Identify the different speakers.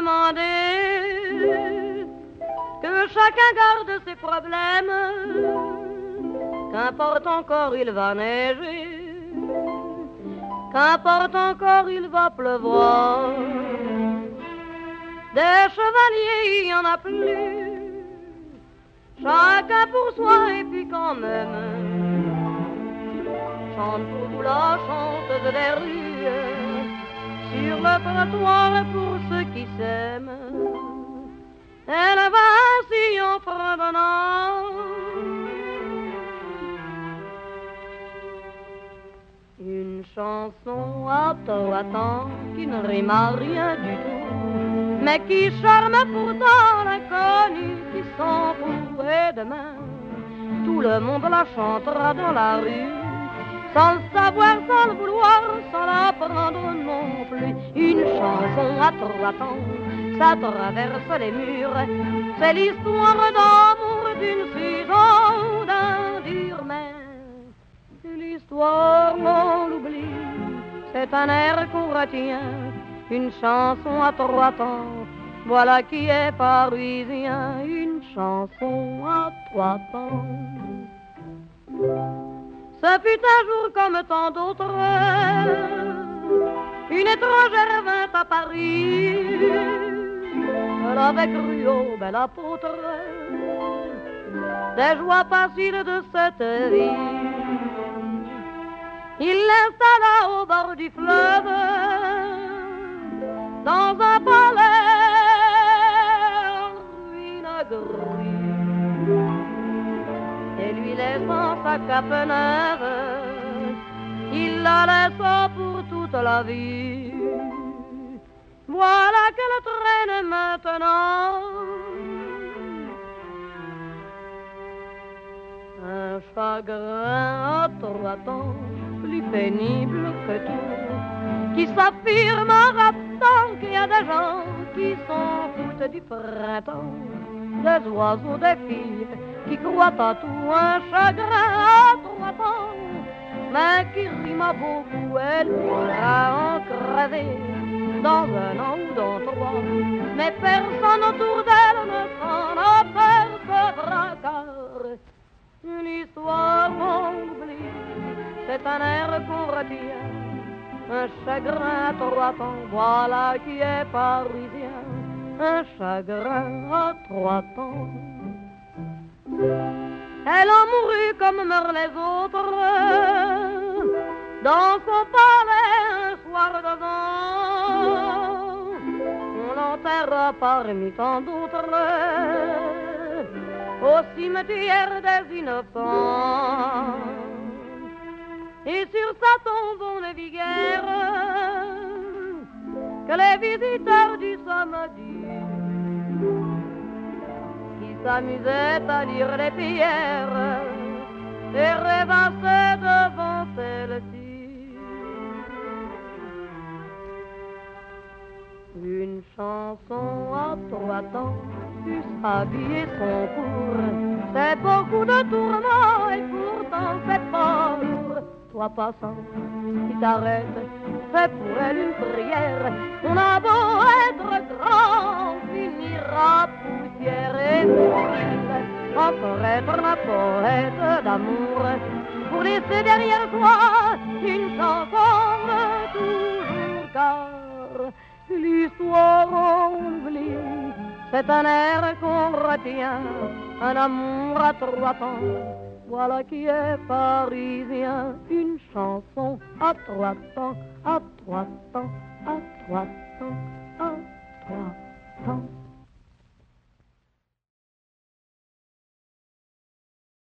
Speaker 1: demander que chacun garde ses problèmes, qu'importe encore il va neiger, qu'importe encore il va pleuvoir. Des chevaliers, il n'y en a plus, chacun pour soi et puis quand même, chante pour vous la chanteuse des rues, sur le trottoir pour ceux qui s'aiment. Elle va ainsi en fredonnant une chanson à trois temps qui ne rime à rien du tout, mais qui charme pourtant l'inconnu qui s'en fout. Et demain, tout le monde la chantera dans la rue, sans le savoir, sans le vouloir, sans l'apprendre non plus. Une chanson à trois temps, ça traverse les murs, c'est l'histoire d'amour d'une saison, d'un dur mais l'histoire on l'oublie, c'est un air qu'on retient, une chanson à trois temps, voilà qui est parisien, une chanson à trois temps. Ce fut un jour comme tant d'autres, une étrangère vint à Paris, elle avait cru au bel apôtre des joies faciles de cette vie. Il l'installa au bord du fleuve, dans un palais vinaigre, et lui laissant sa cape neuve, il la laissa pour toute la vie. Voilà qu'elle traîne maintenant un chagrin à trois temps, plus pénible que tout, qui s'affirme en rappelant qu'il y a des gens qui s'en foutent du printemps, des oiseaux, des filles qui croient à tout, un chagrin à trois temps, mais qui rime à beaucoup, elle pourra en crever dans un an ou dans trois, mais personne autour d'elle ne s'en apercevra, car une histoire on oublie, c'est un air qu'on retient, un chagrin à trois temps, voilà qui est parisien, un chagrin à trois temps. Elle en mourut comme meurent les autres, dans son palais un soir de vent. On l'enterra parmi tant d'autres au cimetière des innocents. Et sur sa tombe on ne vit guère que les visiteurs du samedi qui s'amusaient à lire les pierres et rêvassaient devant celle-ci. Une chanson à trois temps, plus habiller son cours, c'est beaucoup de tourments et pourtant c'est pas lourd. Toi passant, qui t'arrête, fais pour elle une prière. On a beau être grand, finira poussière et mourir. Encore être un poète d'amour, pour laisser derrière toi une chanson de toujours, car l'histoire on oublie, c'est un air qu'on retient, un amour à trois temps, voilà qui est parisien, une chanson à trois temps, à trois temps, à trois temps, à trois temps.